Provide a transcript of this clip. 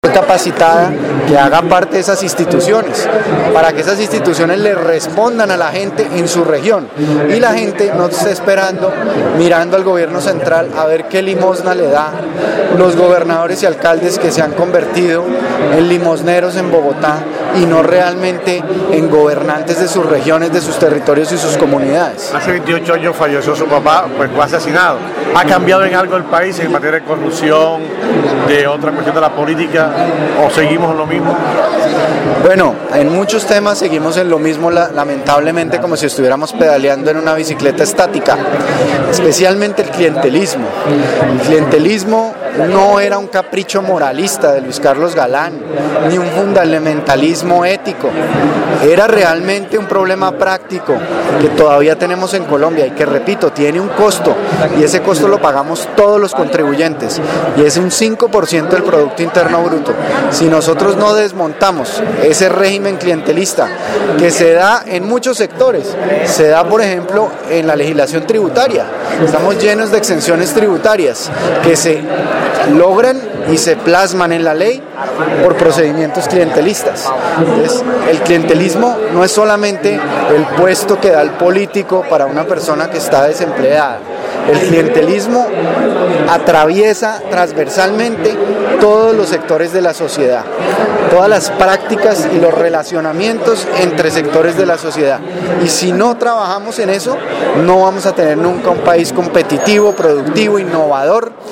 capacitada que haga parte de esas instituciones, para que esas instituciones le respondan a la gente en su región y la gente no esté esperando, mirando al gobierno central a ver qué limosna le da los gobernadores y alcaldes que se han convertido en limosneros en Bogotá y no realmente en gobernantes de sus regiones, de sus territorios y sus comunidades. Hace 28 años falleció su papá, pues fue asesinado. ¿Ha cambiado en algo el país en materia de corrupción, de otra cuestión de la política, o seguimos en lo mismo? Bueno, en muchos temas seguimos en lo mismo, lamentablemente, como si estuviéramos pedaleando en una bicicleta estática, especialmente el clientelismo. El clientelismo no era un capricho moralista de Luis Carlos Galán, ni un fundamentalismo ético, era realmente un problema práctico que todavía tenemos en Colombia y que, repito, tiene un costo, y ese costo lo pagamos todos los contribuyentes, y es un 5% del Producto Interno Bruto. Si nosotros no desmontamos ese régimen clientelista que se da en muchos sectores, se da, por ejemplo, en la legislación tributaria, estamos llenos de exenciones tributarias que se logran y se plasman en la ley por procedimientos clientelistas. Entonces, el clientelismo no es solamente el puesto que da el político para una persona que está desempleada. El clientelismo atraviesa transversalmente todos los sectores de la sociedad, todas las prácticas y los relacionamientos entre sectores de la sociedad. Y si no trabajamos en eso, no vamos a tener nunca un país competitivo, productivo, innovador